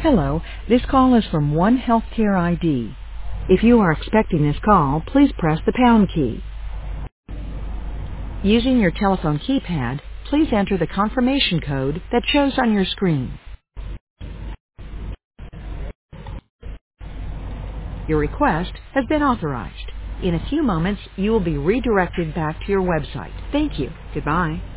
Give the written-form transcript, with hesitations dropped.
Hello, this call is from One Healthcare ID. If you are expecting this call, please press the pound key. Using your telephone keypad, please enter the confirmation code that shows on your screen. Your request has been authorized. In a few moments, you will be redirected back to your website. Thank you. Goodbye.